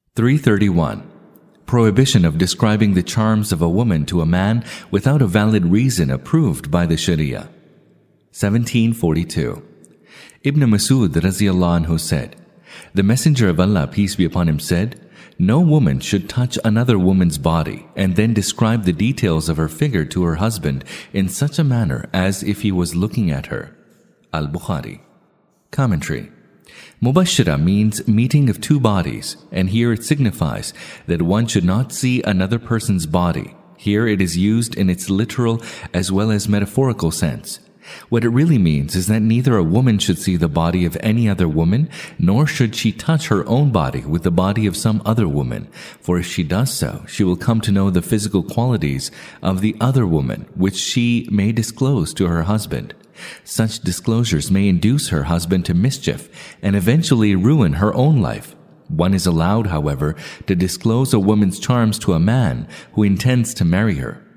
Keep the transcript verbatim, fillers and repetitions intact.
three thirty-one. Prohibition of describing the charms of a woman to a man without a valid reason approved by the Sharia. seventeen forty-two. Ibn Masud Raziyallahu anhu said, "The Messenger of Allah, peace be upon him, said, no woman should touch another woman's body and then describe the details of her figure to her husband in such a manner as if he was looking at her." Al-Bukhari. Commentary. Mubashshira means meeting of two bodies, and here it signifies that one should not see another person's body. Here it is used in its literal as well as metaphorical sense. What it really means is that neither a woman should see the body of any other woman, nor should she touch her own body with the body of some other woman, for if she does so, she will come to know the physical qualities of the other woman, which she may disclose to her husband. Such disclosures may induce her husband to mischief and eventually ruin her own life. One is allowed, however, to disclose a woman's charms to a man who intends to marry her.